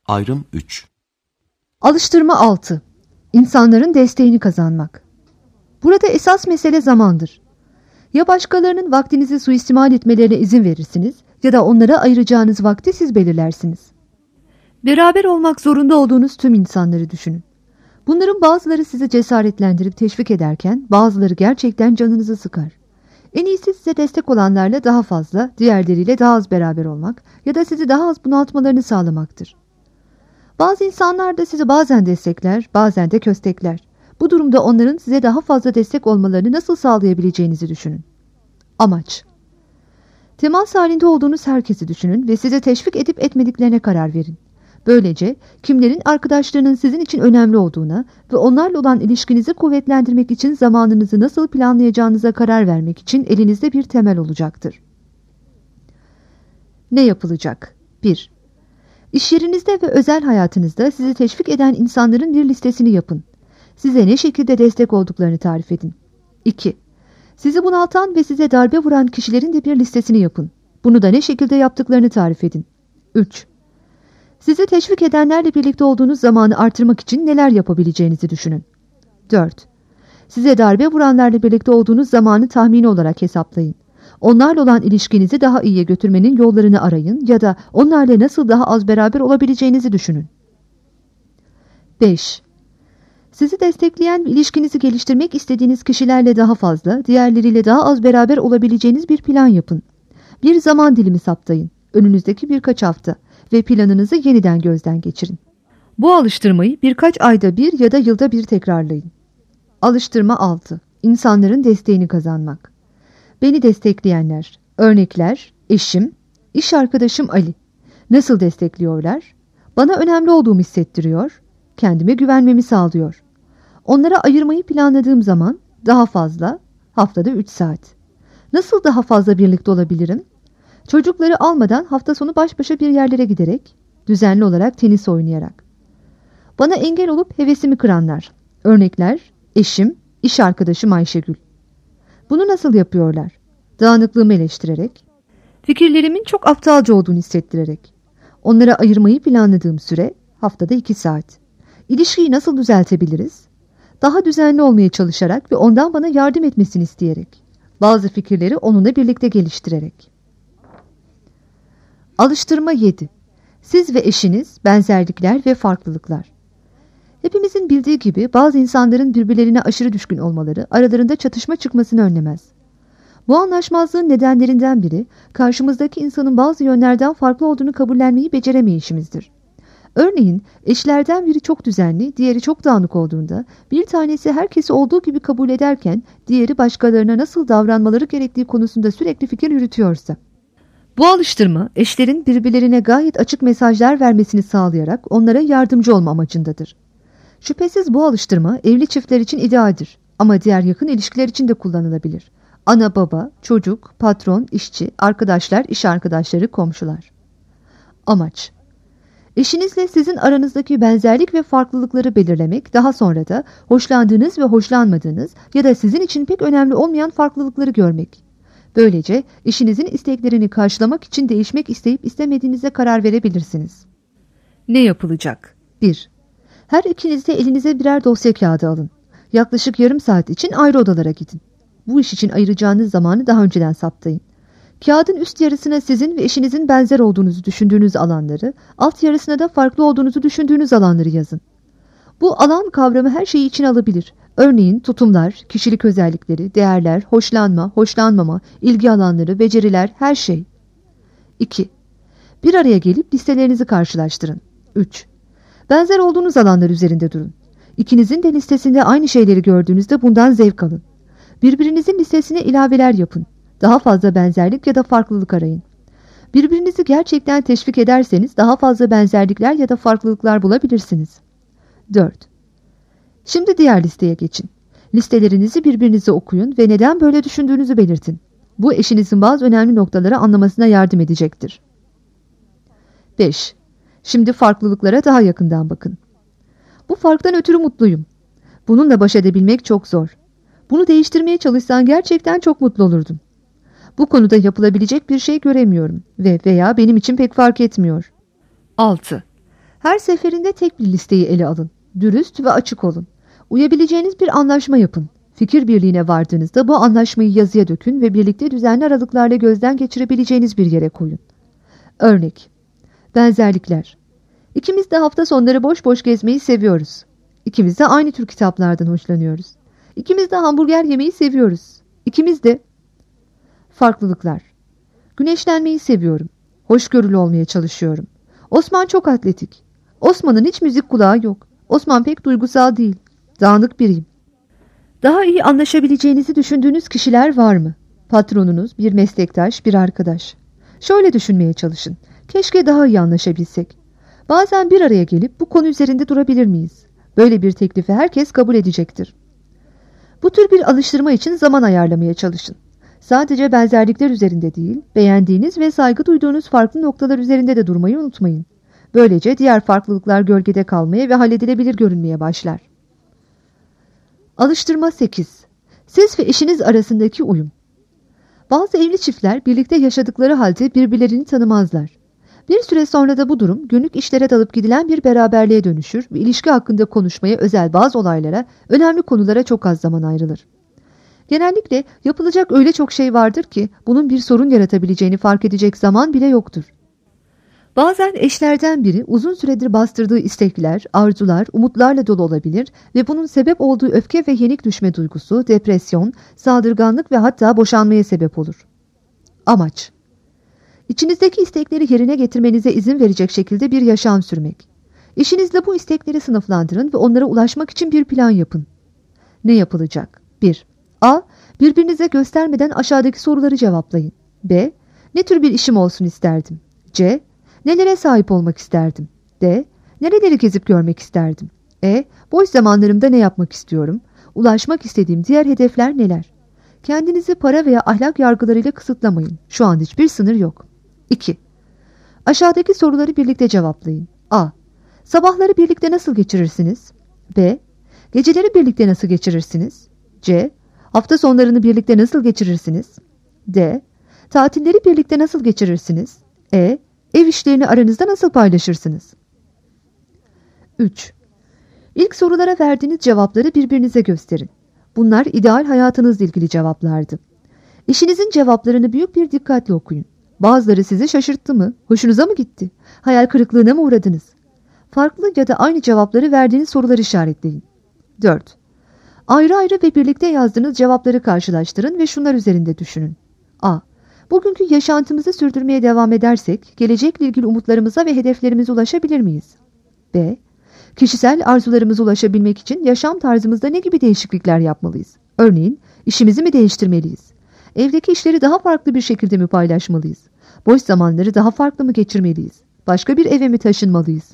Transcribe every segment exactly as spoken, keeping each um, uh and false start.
Ayrım üç. Alıştırma altı. İnsanların desteğini kazanmak. Burada esas mesele zamandır. Ya başkalarının vaktinizi suistimal etmelerine izin verirsiniz ya da onlara ayıracağınız vakti siz belirlersiniz. Beraber olmak zorunda olduğunuz tüm insanları düşünün. Bunların bazıları sizi cesaretlendirip teşvik ederken bazıları gerçekten canınızı sıkar. En iyisi size destek olanlarla daha fazla, diğerleriyle daha az beraber olmak ya da sizi daha az bunaltmalarını sağlamaktır. Bazı insanlar da sizi bazen destekler, bazen de köstekler. Bu durumda onların size daha fazla destek olmalarını nasıl sağlayabileceğinizi düşünün. Amaç. Temas halinde olduğunuz herkesi düşünün ve size teşvik edip etmediklerine karar verin. Böylece kimlerin arkadaşlarının sizin için önemli olduğuna ve onlarla olan ilişkinizi kuvvetlendirmek için zamanınızı nasıl planlayacağınıza karar vermek için elinizde bir temel olacaktır. Ne yapılacak? bir. İş yerinizde ve özel hayatınızda sizi teşvik eden insanların bir listesini yapın. Size ne şekilde destek olduklarını tarif edin. iki. Sizi bunaltan ve size darbe vuran kişilerin de bir listesini yapın. Bunu da ne şekilde yaptıklarını tarif edin. üç. Sizi teşvik edenlerle birlikte olduğunuz zamanı artırmak için neler yapabileceğinizi düşünün. dört. Size darbe vuranlarla birlikte olduğunuz zamanı tahmini olarak hesaplayın. Onlarla olan ilişkinizi daha iyiye götürmenin yollarını arayın ya da onlarla nasıl daha az beraber olabileceğinizi düşünün. beş. Sizi destekleyen ve ilişkinizi geliştirmek istediğiniz kişilerle daha fazla, diğerleriyle daha az beraber olabileceğiniz bir plan yapın. Bir zaman dilimi saptayın. Önünüzdeki birkaç hafta ve planınızı yeniden gözden geçirin. Bu alıştırmayı birkaç ayda bir ya da yılda bir tekrarlayın. Alıştırma altı. İnsanların desteğini kazanmak. Beni destekleyenler, örnekler, eşim, iş arkadaşım Ali. Nasıl destekliyorlar? Bana önemli olduğumu hissettiriyor, kendime güvenmemi sağlıyor. Onlara ayırmayı planladığım zaman daha fazla, haftada üç saat. Nasıl daha fazla birlikte olabilirim? Çocukları almadan hafta sonu baş başa bir yerlere giderek, düzenli olarak tenis oynayarak. Bana engel olup hevesimi kıranlar, örnekler, eşim, iş arkadaşım Ayşegül. Bunu nasıl yapıyorlar? Dağınıklığımı eleştirerek, fikirlerimin çok aptalca olduğunu hissettirerek. Onlara ayırmayı planladığım süre haftada iki saat. İlişkiyi nasıl düzeltebiliriz? Daha düzenli olmaya çalışarak ve ondan bana yardım etmesini isteyerek. Bazı fikirleri onunla birlikte geliştirerek. Alıştırma yedi. Siz ve eşiniz, benzerlikler ve farklılıklar. Hepimizin bildiği gibi bazı insanların birbirlerine aşırı düşkün olmaları aralarında çatışma çıkmasını önlemez. Bu anlaşmazlığın nedenlerinden biri karşımızdaki insanın bazı yönlerden farklı olduğunu kabullenmeyi beceremeyişimizdir. Örneğin eşlerden biri çok düzenli, diğeri çok dağınık olduğunda bir tanesi herkesi olduğu gibi kabul ederken diğeri başkalarına nasıl davranmaları gerektiği konusunda sürekli fikir yürütüyorsa. Bu alıştırma eşlerin birbirlerine gayet açık mesajlar vermesini sağlayarak onlara yardımcı olma amacındadır. Şüphesiz bu alıştırma evli çiftler için idealdir ama diğer yakın ilişkiler için de kullanılabilir. Ana baba, çocuk, patron, işçi, arkadaşlar, iş arkadaşları, komşular. Amaç. Eşinizle sizin aranızdaki benzerlik ve farklılıkları belirlemek, daha sonra da hoşlandığınız ve hoşlanmadığınız ya da sizin için pek önemli olmayan farklılıkları görmek. Böylece eşinizin isteklerini karşılamak için değişmek isteyip istemediğinize karar verebilirsiniz. Ne yapılacak? bir. Her ikiniz de elinize birer dosya kağıdı alın. Yaklaşık yarım saat için ayrı odalara gidin. Bu iş için ayıracağınız zamanı daha önceden saptayın. Kağıdın üst yarısına sizin ve eşinizin benzer olduğunuzu düşündüğünüz alanları, alt yarısına da farklı olduğunuzu düşündüğünüz alanları yazın. Bu alan kavramı her şeyi içine alabilir. Örneğin tutumlar, kişilik özellikleri, değerler, hoşlanma, hoşlanmama, ilgi alanları, beceriler, her şey. iki. Bir araya gelip listelerinizi karşılaştırın. üç. Benzer olduğunuz alanlar üzerinde durun. İkinizin de listesinde aynı şeyleri gördüğünüzde bundan zevk alın. Birbirinizin listesine ilaveler yapın. Daha fazla benzerlik ya da farklılık arayın. Birbirinizi gerçekten teşvik ederseniz daha fazla benzerlikler ya da farklılıklar bulabilirsiniz. dört. Şimdi diğer listeye geçin. Listelerinizi birbirinize okuyun ve neden böyle düşündüğünüzü belirtin. Bu eşinizin bazı önemli noktaları anlamasına yardım edecektir. beş. Şimdi farklılıklara daha yakından bakın. Bu farktan ötürü mutluyum. Bununla baş edebilmek çok zor. Bunu değiştirmeye çalışsan gerçekten çok mutlu olurdum. Bu konuda yapılabilecek bir şey göremiyorum ve veya benim için pek fark etmiyor. altı. Her seferinde tek bir listeyi ele alın. Dürüst ve açık olun. Uyabileceğiniz bir anlaşma yapın. Fikir birliğine vardığınızda bu anlaşmayı yazıya dökün ve birlikte düzenli aralıklarla gözden geçirebileceğiniz bir yere koyun. Örnek: benzerlikler. İkimiz de hafta sonları boş boş gezmeyi seviyoruz. İkimiz de aynı tür kitaplardan hoşlanıyoruz. İkimiz de hamburger yemeyi seviyoruz. İkimiz de... Farklılıklar. Güneşlenmeyi seviyorum. Hoşgörülü olmaya çalışıyorum. Osman çok atletik. Osman'ın hiç müzik kulağı yok. Osman pek duygusal değil. Dağınık biriyim. Daha iyi anlaşabileceğinizi düşündüğünüz kişiler var mı? Patronunuz, bir meslektaş, bir arkadaş. Şöyle düşünmeye çalışın. Keşke daha iyi anlaşabilsek. Bazen bir araya gelip bu konu üzerinde durabilir miyiz? Böyle bir teklifi herkes kabul edecektir. Bu tür bir alıştırma için zaman ayarlamaya çalışın. Sadece benzerlikler üzerinde değil, beğendiğiniz ve saygı duyduğunuz farklı noktalar üzerinde de durmayı unutmayın. Böylece diğer farklılıklar gölgede kalmaya ve halledilebilir görünmeye başlar. Alıştırma sekiz. Siz ve eşiniz arasındaki uyum. Bazı evli çiftler birlikte yaşadıkları halde birbirlerini tanımazlar. Bir süre sonra da bu durum günlük işlere dalıp gidilen bir beraberliğe dönüşür ve ilişki hakkında konuşmaya, özel bazı olaylara, önemli konulara çok az zaman ayrılır. Genellikle yapılacak öyle çok şey vardır ki bunun bir sorun yaratabileceğini fark edecek zaman bile yoktur. Bazen eşlerden biri uzun süredir bastırdığı istekler, arzular, umutlarla dolu olabilir ve bunun sebep olduğu öfke ve yenik düşme duygusu, depresyon, saldırganlık ve hatta boşanmaya sebep olur. Amaç: İçinizdeki istekleri yerine getirmenize izin verecek şekilde bir yaşam sürmek. Eşinizle bu istekleri sınıflandırın ve onlara ulaşmak için bir plan yapın. Ne yapılacak? bir. A. Birbirinize göstermeden aşağıdaki soruları cevaplayın. B. Ne tür bir işim olsun isterdim? C. Nelere sahip olmak isterdim? D. Nereleri gezip görmek isterdim? E. Boş zamanlarımda ne yapmak istiyorum? Ulaşmak istediğim diğer hedefler neler? Kendinizi para veya ahlak yargılarıyla kısıtlamayın. Şu an hiçbir sınır yok. iki. Aşağıdaki soruları birlikte cevaplayın. A. Sabahları birlikte nasıl geçirirsiniz? B. Geceleri birlikte nasıl geçirirsiniz? C. Hafta sonlarını birlikte nasıl geçirirsiniz? D. Tatilleri birlikte nasıl geçirirsiniz? E. Ev işlerini aranızda nasıl paylaşırsınız? üç. İlk sorulara verdiğiniz cevapları birbirinize gösterin. Bunlar ideal hayatınızla ilgili cevaplardı. Eşinizin cevaplarını büyük bir dikkatle okuyun. Bazıları sizi şaşırttı mı? Hoşunuza mı gitti? Hayal kırıklığına mı uğradınız? Farklı ya da aynı cevapları verdiğiniz soruları işaretleyin. dört. Ayrı ayrı ve birlikte yazdığınız cevapları karşılaştırın ve şunlar üzerinde düşünün. A. Bugünkü yaşantımızı sürdürmeye devam edersek, gelecekle ilgili umutlarımıza ve hedeflerimize ulaşabilir miyiz? B. Kişisel arzularımıza ulaşabilmek için yaşam tarzımızda ne gibi değişiklikler yapmalıyız? Örneğin, işimizi mi değiştirmeliyiz? Evdeki işleri daha farklı bir şekilde mi paylaşmalıyız? Boş zamanları daha farklı mı geçirmeliyiz? Başka bir eve mi taşınmalıyız?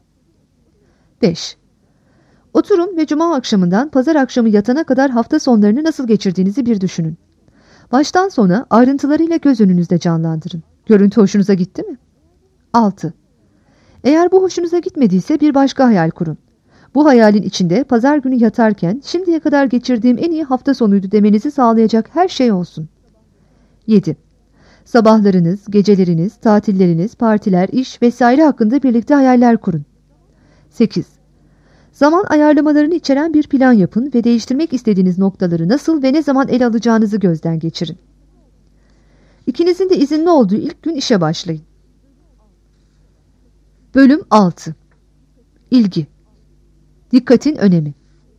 beş. Oturun ve cuma akşamından pazar akşamı yatana kadar hafta sonlarını nasıl geçirdiğinizi bir düşünün. Baştan sona ayrıntılarıyla göz önünüzde canlandırın. Görüntü hoşunuza gitti mi? altı. Eğer bu hoşunuza gitmediyse bir başka hayal kurun. Bu hayalin içinde pazar günü yatarken şimdiye kadar geçirdiğim en iyi hafta sonuydu demenizi sağlayacak her şey olsun. yedi. Sabahlarınız, geceleriniz, tatilleriniz, partiler, iş vesaire hakkında birlikte hayaller kurun. sekiz. Zaman ayarlamalarını içeren bir plan yapın ve değiştirmek istediğiniz noktaları nasıl ve ne zaman ele alacağınızı gözden geçirin. İkinizin de izinli olduğu ilk gün işe başlayın. Bölüm altı. İlgi. Dikkatin önemi.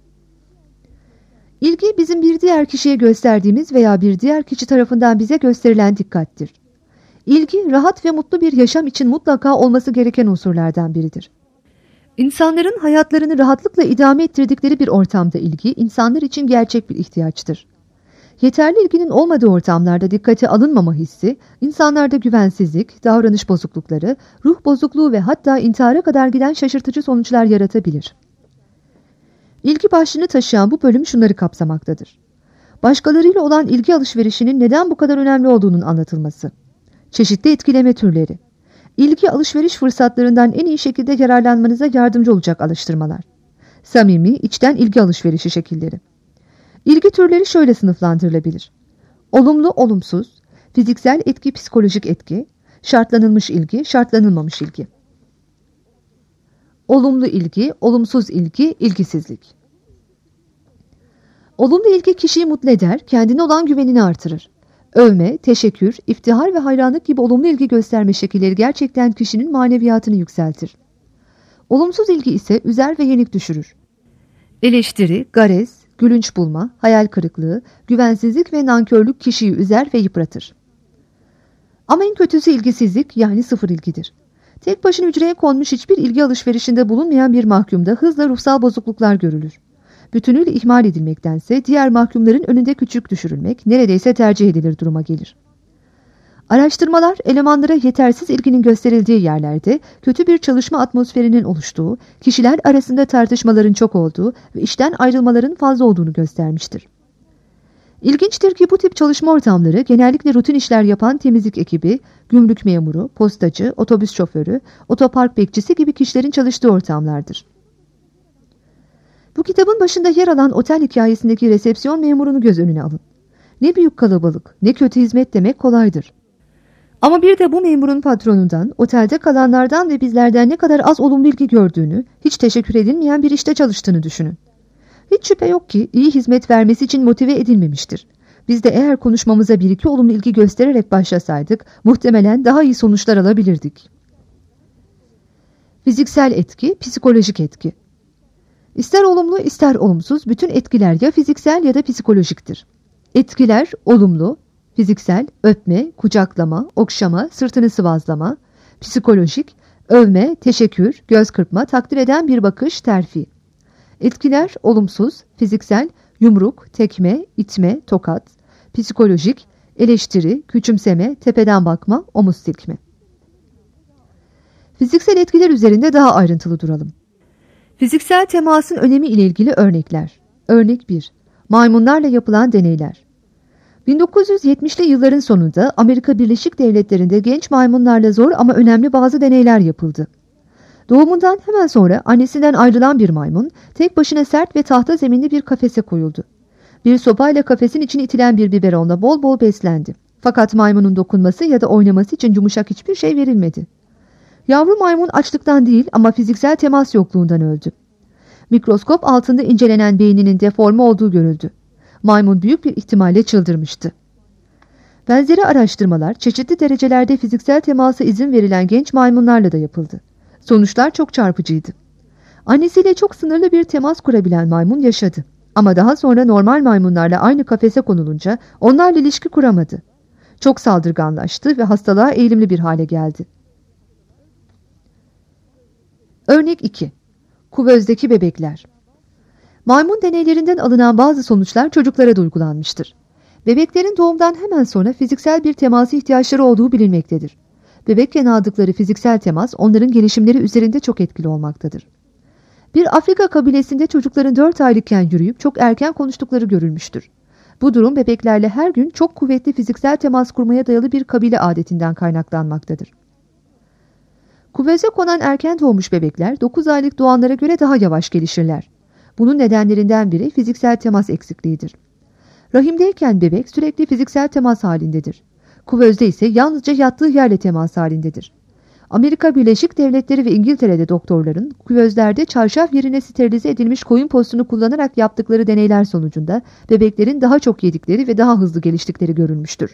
İlgi bizim bir diğer kişiye gösterdiğimiz veya bir diğer kişi tarafından bize gösterilen dikkattir. İlgi, rahat ve mutlu bir yaşam için mutlaka olması gereken unsurlardan biridir. İnsanların hayatlarını rahatlıkla idame ettirdikleri bir ortamda ilgi, insanlar için gerçek bir ihtiyaçtır. Yeterli ilginin olmadığı ortamlarda dikkate alınmama hissi, insanlarda güvensizlik, davranış bozuklukları, ruh bozukluğu ve hatta intihara kadar giden şaşırtıcı sonuçlar yaratabilir. İlgi başlığını taşıyan bu bölüm şunları kapsamaktadır. Başkalarıyla olan ilgi alışverişinin neden bu kadar önemli olduğunun anlatılması. Çeşitli etkileme türleri. İlgi alışveriş fırsatlarından en iyi şekilde yararlanmanıza yardımcı olacak alıştırmalar. Samimi, içten ilgi alışverişi şekilleri. İlgi türleri şöyle sınıflandırılabilir. Olumlu, olumsuz, fiziksel etki, psikolojik etki, şartlanılmış ilgi, şartlanılmamış ilgi. Olumlu ilgi, olumsuz ilgi, ilgisizlik. Olumlu ilgi kişiyi mutlu eder, kendine olan güvenini artırır. Övme, teşekkür, iftihar ve hayranlık gibi olumlu ilgi gösterme şekilleri gerçekten kişinin maneviyatını yükseltir. Olumsuz ilgi ise üzer ve yenik düşürür. Eleştiri, garez, gülünç bulma, hayal kırıklığı, güvensizlik ve nankörlük kişiyi üzer ve yıpratır. Ama en kötüsü ilgisizlik, yani sıfır ilgidir. Tek başına hücreye konmuş hiçbir ilgi alışverişinde bulunmayan bir mahkumda hızla ruhsal bozukluklar görülür. Bütünüyle ihmal edilmektense diğer mahkumların önünde küçük düşürülmek neredeyse tercih edilir duruma gelir. Araştırmalar elemanlara yetersiz ilginin gösterildiği yerlerde kötü bir çalışma atmosferinin oluştuğu, kişiler arasında tartışmaların çok olduğu ve işten ayrılmaların fazla olduğunu göstermiştir. İlginçtir ki bu tip çalışma ortamları genellikle rutin işler yapan temizlik ekibi, gümrük memuru, postacı, otobüs şoförü, otopark bekçisi gibi kişilerin çalıştığı ortamlardır. Bu kitabın başında yer alan otel hikayesindeki resepsiyon memurunu göz önüne alın. Ne büyük kalabalık, ne kötü hizmet demek kolaydır. Ama bir de bu memurun patronundan, otelde kalanlardan ve bizlerden ne kadar az olumlu ilgi gördüğünü, hiç teşekkür edilmeyen bir işte çalıştığını düşünün. Hiç şüphe yok ki iyi hizmet vermesi için motive edilmemiştir. Biz de eğer konuşmamıza bir iki olumlu ilgi göstererek başlasaydık, muhtemelen daha iyi sonuçlar alabilirdik. Fiziksel etki, psikolojik etki. İster olumlu ister olumsuz bütün etkiler ya fiziksel ya da psikolojiktir. Etkiler olumlu, fiziksel, öpme, kucaklama, okşama, sırtını sıvazlama, psikolojik, övme, teşekkür, göz kırpma, takdir eden bir bakış, terfi. Etkiler olumsuz, fiziksel, yumruk, tekme, itme, tokat, psikolojik, eleştiri, küçümseme, tepeden bakma, omuz silkme. Fiziksel etkiler üzerinde daha ayrıntılı duralım. Fiziksel temasın önemi ile ilgili örnekler. Örnek bir. Maymunlarla yapılan deneyler. bin dokuz yüz yetmişli yılların sonunda Amerika Birleşik Devletleri'nde genç maymunlarla zor ama önemli bazı deneyler yapıldı. Doğumundan hemen sonra annesinden ayrılan bir maymun tek başına sert ve tahta zeminli bir kafese koyuldu. Bir sopayla kafesin içine itilen bir biberonla bol bol beslendi. Fakat maymunun dokunması ya da oynaması için yumuşak hiçbir şey verilmedi. Yavru maymun açlıktan değil ama fiziksel temas yokluğundan öldü. Mikroskop altında incelenen beyninin deforme olduğu görüldü. Maymun büyük bir ihtimalle çıldırmıştı. Benzeri araştırmalar çeşitli derecelerde fiziksel temasa izin verilen genç maymunlarla da yapıldı. Sonuçlar çok çarpıcıydı. Annesiyle çok sınırlı bir temas kurabilen maymun yaşadı. Ama daha sonra normal maymunlarla aynı kafese konulunca onlarla ilişki kuramadı. Çok saldırganlaştı ve hastalığa eğilimli bir hale geldi. Örnek iki. Kuvözdeki bebekler. Maymun deneylerinden alınan bazı sonuçlar çocuklara da uygulanmıştır. Bebeklerin doğumdan hemen sonra fiziksel bir temasa ihtiyaçları olduğu bilinmektedir. Bebekken aldıkları fiziksel temas onların gelişimleri üzerinde çok etkili olmaktadır. Bir Afrika kabilesinde çocukların dört aylıkken yürüyüp çok erken konuştukları görülmüştür. Bu durum bebeklerle her gün çok kuvvetli fiziksel temas kurmaya dayalı bir kabile adetinden kaynaklanmaktadır. Kuvöze konan erken doğmuş bebekler dokuz aylık doğanlara göre daha yavaş gelişirler. Bunun nedenlerinden biri fiziksel temas eksikliğidir. Rahimdeyken bebek sürekli fiziksel temas halindedir. Kuvözde ise yalnızca yattığı yerle temas halindedir. Amerika Birleşik Devletleri ve İngiltere'de doktorların kuvözlerde çarşaf yerine sterilize edilmiş koyun postunu kullanarak yaptıkları deneyler sonucunda bebeklerin daha çok yedikleri ve daha hızlı geliştikleri görülmüştür.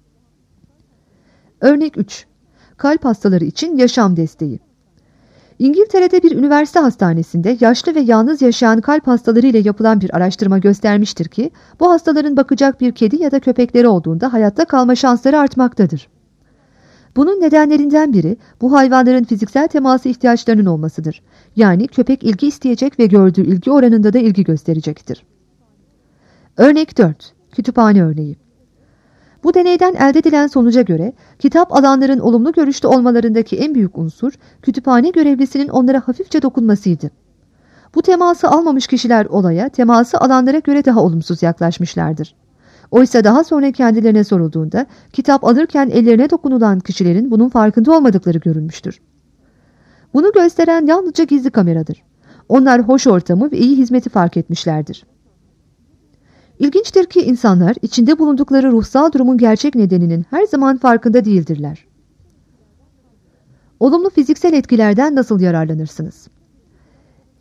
Örnek üç. Kalp hastaları için yaşam desteği. İngiltere'de bir üniversite hastanesinde yaşlı ve yalnız yaşayan kalp hastaları ile yapılan bir araştırma göstermiştir ki bu hastaların bakacak bir kedi ya da köpekleri olduğunda hayatta kalma şansları artmaktadır. Bunun nedenlerinden biri bu hayvanların fiziksel teması ihtiyaçlarının olmasıdır. Yani köpek ilgi isteyecek ve gördüğü ilgi oranında da ilgi gösterecektir. Örnek dört. Kütüphane örneği. Bu deneyden elde edilen sonuca göre kitap alanların olumlu görüşte olmalarındaki en büyük unsur kütüphane görevlisinin onlara hafifçe dokunmasıydı. Bu teması almamış kişiler olaya teması alanlara göre daha olumsuz yaklaşmışlardır. Oysa daha sonra kendilerine sorulduğunda kitap alırken ellerine dokunulan kişilerin bunun farkında olmadıkları görülmüştür. Bunu gösteren yalnızca gizli kameradır. Onlar hoş ortamı ve iyi hizmeti fark etmişlerdir. İlginçtir ki insanlar içinde bulundukları ruhsal durumun gerçek nedeninin her zaman farkında değildirler. Olumlu fiziksel etkilerden nasıl yararlanırsınız?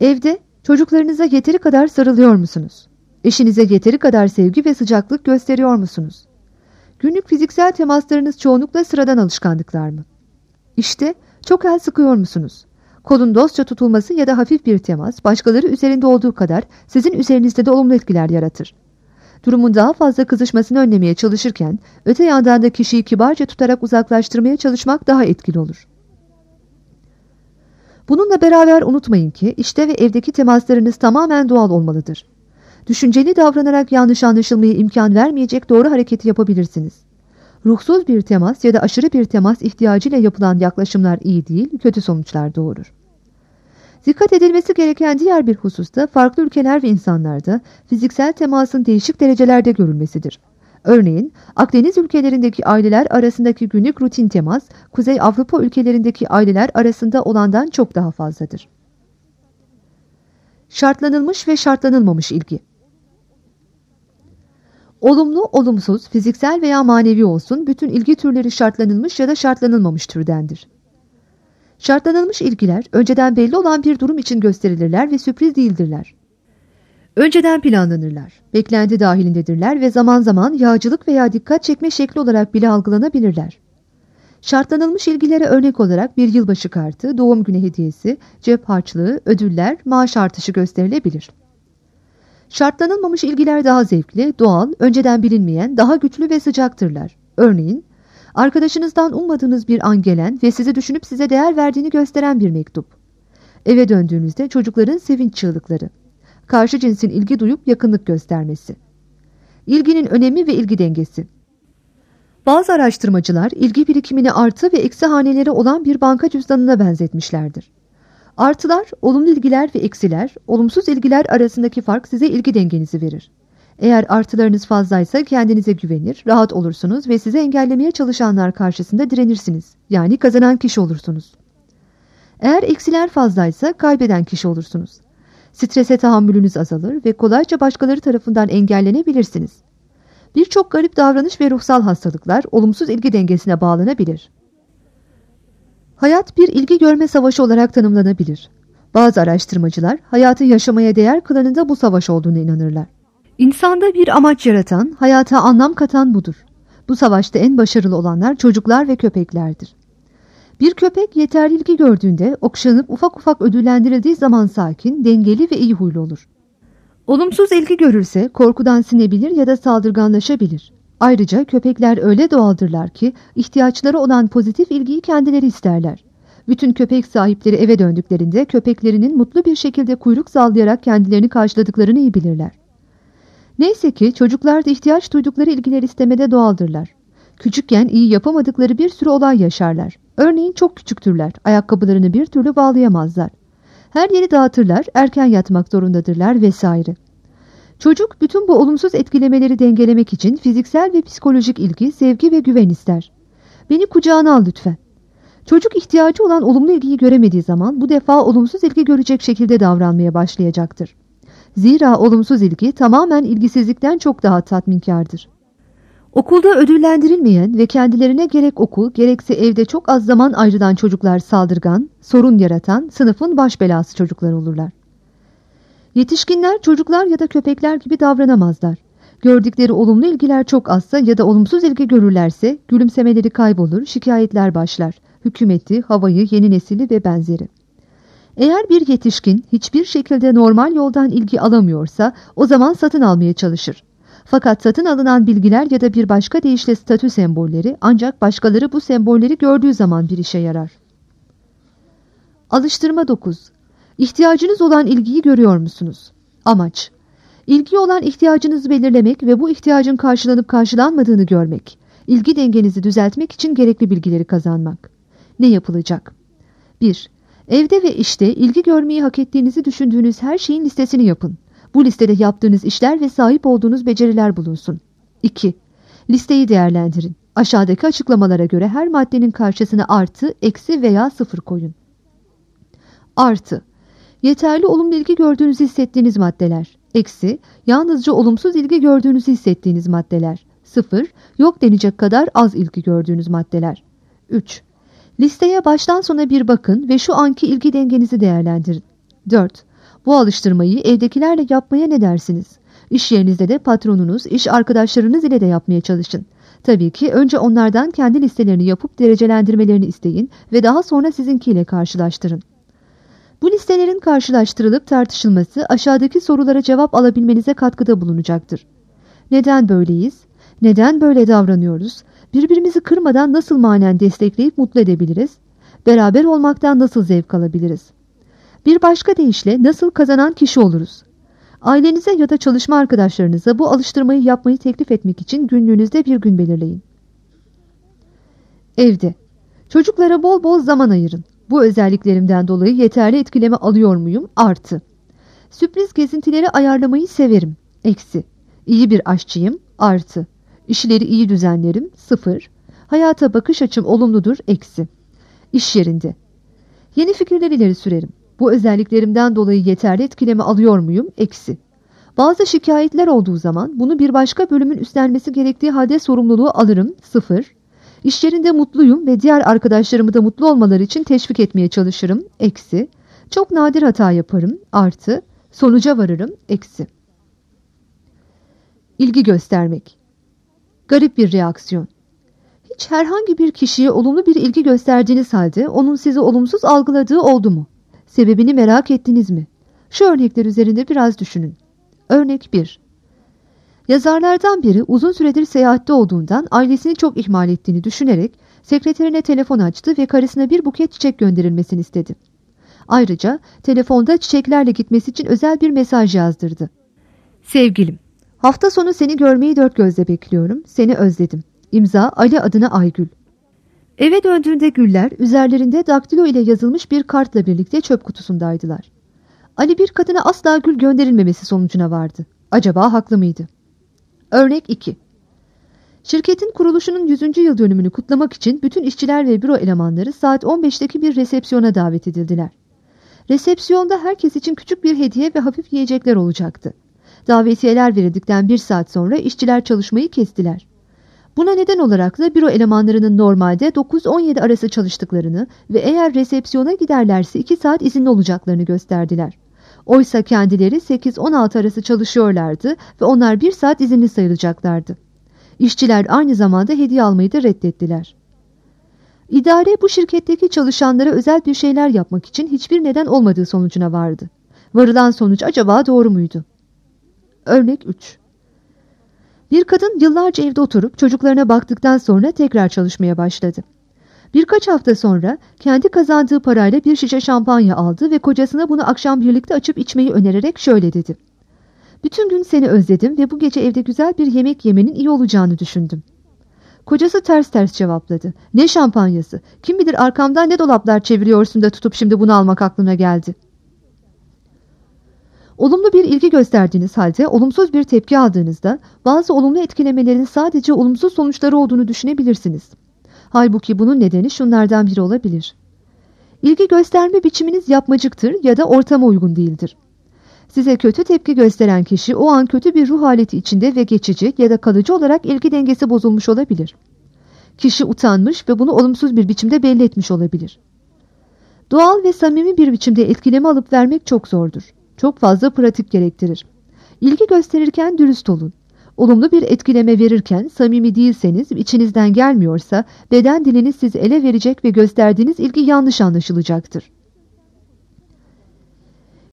Evde çocuklarınıza yeteri kadar sarılıyor musunuz? Eşinize yeteri kadar sevgi ve sıcaklık gösteriyor musunuz? Günlük fiziksel temaslarınız çoğunlukla sıradan alışkanlıklar mı? İşte çok el sıkıyor musunuz? Kolun dostça tutulması ya da hafif bir temas, başkaları üzerinde olduğu kadar sizin üzerinizde de olumlu etkiler yaratır. Durumun daha fazla kızışmasını önlemeye çalışırken, öte yandan da kişiyi kibarca tutarak uzaklaştırmaya çalışmak daha etkili olur. Bununla beraber unutmayın ki işte ve evdeki temaslarınız tamamen doğal olmalıdır. Düşünceli davranarak yanlış anlaşılmaya imkan vermeyecek doğru hareketi yapabilirsiniz. Ruhsuz bir temas ya da aşırı bir temas ihtiyacıyla yapılan yaklaşımlar iyi değil, kötü sonuçlar doğurur. Dikkat edilmesi gereken diğer bir husus da farklı ülkeler ve insanlarda fiziksel temasın değişik derecelerde görülmesidir. Örneğin Akdeniz ülkelerindeki aileler arasındaki günlük rutin temas, Kuzey Avrupa ülkelerindeki aileler arasında olandan çok daha fazladır. Şartlanılmış ve şartlanılmamış ilgi. Olumlu, olumsuz, fiziksel veya manevi olsun, bütün ilgi türleri şartlanılmış ya da şartlanılmamış türdendir. Şartlanılmış ilgiler, önceden belli olan bir durum için gösterilirler ve sürpriz değildirler. Önceden planlanırlar, beklenti dahilindedirler ve zaman zaman yağcılık veya dikkat çekme şekli olarak bile algılanabilirler. Şartlanılmış ilgilere örnek olarak bir yılbaşı kartı, doğum günü hediyesi, cep harçlığı, ödüller, maaş artışı gösterilebilir. Şartlanılmamış ilgiler daha zevkli, doğal, önceden bilinmeyen, daha güçlü ve sıcaktırlar. Örneğin, arkadaşınızdan ummadığınız bir an gelen ve sizi düşünüp size değer verdiğini gösteren bir mektup. Eve döndüğünüzde çocukların sevinç çığlıkları. Karşı cinsin ilgi duyup yakınlık göstermesi. İlginin önemi ve ilgi dengesi. Bazı araştırmacılar ilgi birikimini artı ve eksi haneleri olan bir banka cüzdanına benzetmişlerdir. Artılar, olumlu ilgiler ve eksiler, olumsuz ilgiler arasındaki fark size ilgi dengenizi verir. Eğer artılarınız fazlaysa kendinize güvenir, rahat olursunuz ve sizi engellemeye çalışanlar karşısında direnirsiniz. Yani kazanan kişi olursunuz. Eğer eksiler fazlaysa kaybeden kişi olursunuz. Strese tahammülünüz azalır ve kolayca başkaları tarafından engellenebilirsiniz. Birçok garip davranış ve ruhsal hastalıklar olumsuz ilgi dengesine bağlanabilir. Hayat bir ilgi görme savaşı olarak tanımlanabilir. Bazı araştırmacılar hayatı yaşamaya değer kılanında bu savaş olduğunu inanırlar. İnsanda bir amaç yaratan, hayata anlam katan budur. Bu savaşta en başarılı olanlar çocuklar ve köpeklerdir. Bir köpek yeterli ilgi gördüğünde okşanıp ufak ufak ödüllendirildiği zaman sakin, dengeli ve iyi huylu olur. Olumsuz ilgi görürse korkudan sinebilir ya da saldırganlaşabilir. Ayrıca köpekler öyle doğaldırlar ki ihtiyaçları olan pozitif ilgiyi kendileri isterler. Bütün köpek sahipleri eve döndüklerinde köpeklerinin mutlu bir şekilde kuyruk sallayarak kendilerini karşıladıklarını iyi bilirler. Neyse ki çocuklar da ihtiyaç duydukları ilgileri istemede doğaldırlar. Küçükken iyi yapamadıkları bir sürü olay yaşarlar. Örneğin çok küçüktürler, ayakkabılarını bir türlü bağlayamazlar. Her yeri dağıtırlar, erken yatmak zorundadırlar vesaire. Çocuk bütün bu olumsuz etkilemeleri dengelemek için fiziksel ve psikolojik ilgi, sevgi ve güven ister. Beni kucağına al lütfen. Çocuk ihtiyacı olan olumlu ilgiyi göremediği zaman bu defa olumsuz ilgi görecek şekilde davranmaya başlayacaktır. Zira olumsuz ilgi tamamen ilgisizlikten çok daha tatminkardır. Okulda ödüllendirilmeyen ve kendilerine gerek okul gerekse evde çok az zaman ayrılan çocuklar saldırgan, sorun yaratan, sınıfın baş belası çocuklar olurlar. Yetişkinler çocuklar ya da köpekler gibi davranamazlar. Gördükleri olumlu ilgiler çok azsa ya da olumsuz ilgi görürlerse gülümsemeleri kaybolur, şikayetler başlar. Hükümeti, havayı, yeni nesili ve benzeri. Eğer bir yetişkin hiçbir şekilde normal yoldan ilgi alamıyorsa o zaman satın almaya çalışır. Fakat satın alınan bilgiler ya da bir başka deyişle statü sembolleri ancak başkaları bu sembolleri gördüğü zaman bir işe yarar. Alıştırma dokuz. İhtiyacınız olan ilgiyi görüyor musunuz? Amaç. İlgi olan ihtiyacınızı belirlemek ve bu ihtiyacın karşılanıp karşılanmadığını görmek. İlgi dengenizi düzeltmek için gerekli bilgileri kazanmak. Ne yapılacak? bir. Evde ve işte ilgi görmeyi hak ettiğinizi düşündüğünüz her şeyin listesini yapın. Bu listede yaptığınız işler ve sahip olduğunuz beceriler bulunsun. iki. Listeyi değerlendirin. Aşağıdaki açıklamalara göre her maddenin karşısına artı, eksi veya sıfır koyun. Artı. Yeterli olumlu ilgi gördüğünüzü hissettiğiniz maddeler. Eksi. Yalnızca olumsuz ilgi gördüğünüzü hissettiğiniz maddeler. Sıfır. Yok denecek kadar az ilgi gördüğünüz maddeler. üç. Listeye baştan sona bir bakın ve şu anki ilgi dengenizi değerlendirin. dört. Bu alıştırmayı evdekilerle yapmaya ne dersiniz? İş yerinizde de patronunuz, iş arkadaşlarınız ile de yapmaya çalışın. Tabii ki önce onlardan kendi listelerini yapıp derecelendirmelerini isteyin ve daha sonra sizinkiyle karşılaştırın. Bu listelerin karşılaştırılıp tartışılması aşağıdaki sorulara cevap alabilmenize katkıda bulunacaktır. Neden böyleyiz? Neden böyle davranıyoruz? Birbirimizi kırmadan nasıl manen destekleyip mutlu edebiliriz? Beraber olmaktan nasıl zevk alabiliriz? Bir başka deyişle nasıl kazanan kişi oluruz? Ailenize ya da çalışma arkadaşlarınıza bu alıştırmayı yapmayı teklif etmek için günlüğünüzde bir gün belirleyin. Evde. Çocuklara bol bol zaman ayırın. Bu özelliklerimden dolayı yeterli etkileme alıyor muyum? Artı. Sürpriz gezintileri ayarlamayı severim. Eksi. İyi bir aşçıyım. Artı. İşleri iyi düzenlerim. Sıfır. Hayata bakış açım olumludur. Eksi. İş yerinde. Yeni fikirler ileri sürerim. Bu özelliklerimden dolayı yeterli etkileme alıyor muyum? Eksi. Bazı şikayetler olduğu zaman bunu bir başka bölümün üstlenmesi gerektiği halde sorumluluğu alırım. Sıfır. İş yerinde mutluyum ve diğer arkadaşlarımı da mutlu olmaları için teşvik etmeye çalışırım. Eksi. Çok nadir hata yaparım. Artı. Sonuca varırım. Eksi. İlgi göstermek. Garip bir reaksiyon. Hiç herhangi bir kişiye olumlu bir ilgi gösterdiğiniz halde onun sizi olumsuz algıladığı oldu mu? Sebebini merak ettiniz mi? Şu örnekler üzerinde biraz düşünün. Örnek bir. Yazarlardan biri uzun süredir seyahatte olduğundan ailesini çok ihmal ettiğini düşünerek sekreterine telefon açtı ve karısına bir buket çiçek gönderilmesini istedi. Ayrıca telefonda çiçeklerle gitmesi için özel bir mesaj yazdırdı. Sevgilim, hafta sonu seni görmeyi dört gözle bekliyorum. Seni özledim. İmza Ali adına Aygül. Eve döndüğünde güller üzerlerinde daktilo ile yazılmış bir kartla birlikte çöp kutusundaydılar. Ali bir kadına asla gül gönderilmemesi sonucuna vardı. Acaba haklı mıydı? Örnek iki. Şirketin kuruluşunun yüzüncü yıl dönümünü kutlamak için bütün işçiler ve büro elemanları saat on beşteki bir resepsiyona davet edildiler. Resepsiyonda herkes için küçük bir hediye ve hafif yiyecekler olacaktı. Davetiyeler verildikten bir saat sonra işçiler çalışmayı kestiler. Buna neden olarak da büro elemanlarının normalde dokuz on yedi arası çalıştıklarını ve eğer resepsiyona giderlerse iki saat izinli olacaklarını gösterdiler. Oysa kendileri sekiz on altı arası çalışıyorlardı ve onlar bir saat izinli sayılacaklardı. İşçiler aynı zamanda hediye almayı da reddettiler. İdare bu şirketteki çalışanlara özel bir şeyler yapmak için hiçbir neden olmadığı sonucuna vardı. Varılan sonuç acaba doğru muydu? Örnek üç. Bir kadın yıllarca evde oturup çocuklarına baktıktan sonra tekrar çalışmaya başladı. Birkaç hafta sonra kendi kazandığı parayla bir şişe şampanya aldı ve kocasına bunu akşam birlikte açıp içmeyi önererek şöyle dedi. Bütün gün seni özledim ve bu gece evde güzel bir yemek yemenin iyi olacağını düşündüm. Kocası ters ters cevapladı. Ne şampanyası? Kim bilir arkamdan ne dolaplar çeviriyorsun da tutup şimdi bunu almak aklına geldi. Olumlu bir ilgi gösterdiğiniz halde olumsuz bir tepki aldığınızda bazı olumlu etkilemelerin sadece olumsuz sonuçları olduğunu düşünebilirsiniz. Halbuki bunun nedeni şunlardan biri olabilir. İlgi gösterme biçiminiz yapmacıktır ya da ortama uygun değildir. Size kötü tepki gösteren kişi o an kötü bir ruh haleti içinde ve geçici ya da kalıcı olarak ilgi dengesi bozulmuş olabilir. Kişi utanmış ve bunu olumsuz bir biçimde belli etmiş olabilir. Doğal ve samimi bir biçimde etkileme alıp vermek çok zordur. Çok fazla pratik gerektirir. İlgi gösterirken dürüst olun. Olumlu bir etkileme verirken samimi değilseniz, içinizden gelmiyorsa beden diliniz sizi ele verecek ve gösterdiğiniz ilgi yanlış anlaşılacaktır.